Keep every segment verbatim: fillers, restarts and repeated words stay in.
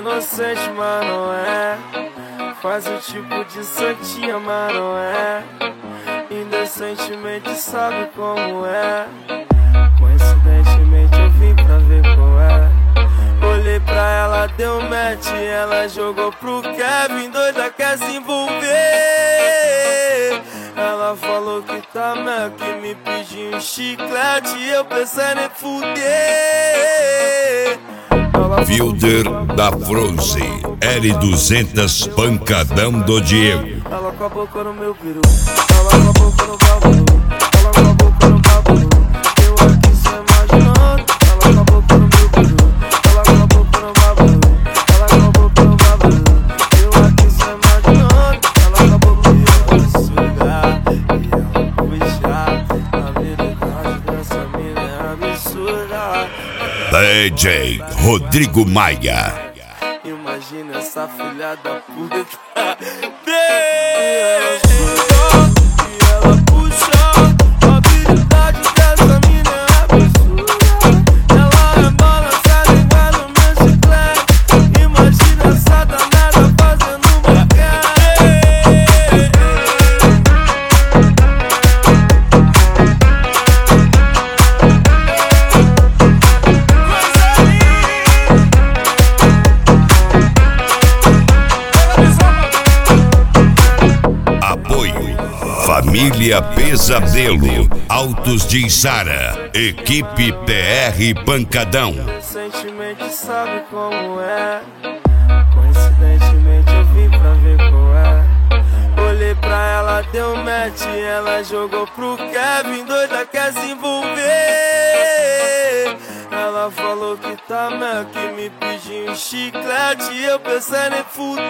inocente, mas não é. Faz o tipo de santinha, mas não é. Indecentemente sabe como é. Coincidentemente eu vim pra ver qual é. Olhei pra ela, deu match, ela jogou pro Kevin, doida quer se envolver. Ela falou que tá mel, que me pediu um chiclete e eu pensei nem fuder. Fielder da Froze, L duzentos pancadão do Diego. Ela com a boca no meu peru, ela com a boca no babalu, ela com a boca no babalu. Eu aqui só imaginando, ela com a boca no meu peru, ela com a boca no babalu, ela com a boca no babalu. Eu aqui só imaginando, ela com a boca no meu sugar e ela puxar. A verdade dessa mina é absurda. D J Rodrigo Maia. Imagina essa filha da puta. E ela puxa, a habilidade dessa mina é absurda. Ela rebola essa língua no meu chiclete. Imagina essa danada fazendo Família Pesadelo, Autos de Içara, Equipe P R Pancadão. Recentemente sabe como é. Coincidentemente eu vim pra ver qual é. Olhei pra ela, deu match, ela jogou pro Kevin, doida quer se envolver. Ela falou que tá mel, que me pediu um chiclete e eu pensei nem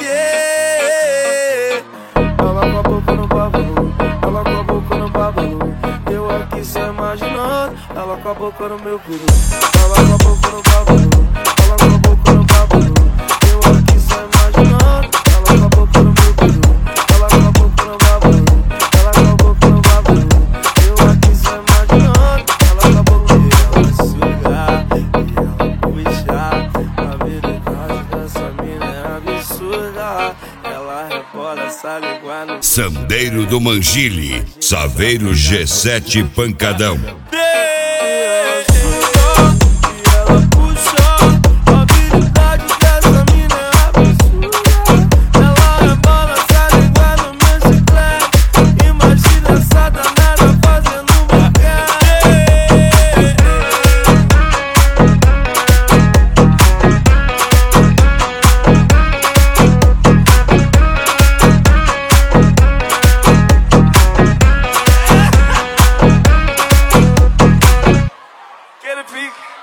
fuder. Ela com a boca no babalu, ela com a boca no babalu. Eu aqui só imaginando, ela com a boca no meu peru, ela com a boca no babalu, ela com a boca no babalu. Eu aqui só imaginando, ela com a boca no meu peru, ela com a boca no babalu, ela com a boca no babalu. Eu aqui só imaginando, ela com a boca no meu sugar e ela puxar. A verdade dessa mina é absurda. Ela rebola essa língua no Sandeiro do Mangile, Saveiro G sete Pancadão. Get a peek.